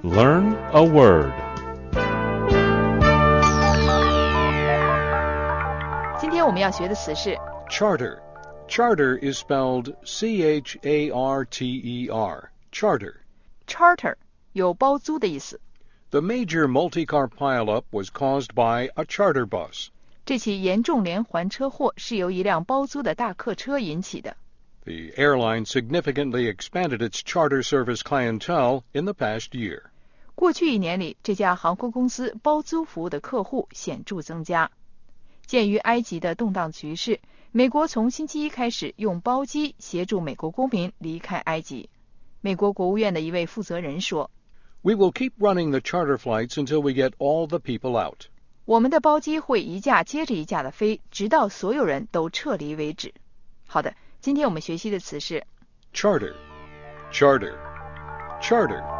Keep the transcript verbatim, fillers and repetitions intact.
Learn a word. 今天我们要学的词是 Charter. Charter is spelled C H A R T E R. Charter. charter， 有包租的意思。 The major multi-car pileup was caused by a charter bus. 这起严重连环车祸是由一辆包租的大客车引起的。 The airline significantly expanded its charter service clientele in the past year. 过去一年里，这家航空公司包租服务的客户显著增加。鉴于埃及的动荡局势，美国从星期一开始用包机协助美国公民离开埃及。美国国务院的一位负责人说 We will keep running the charter flights until we get all the people out. 我们的包机会一架接着一架的飞，直到所有人都撤离为止。好的，今天我们学习的词是 Charter. Charter. Charter.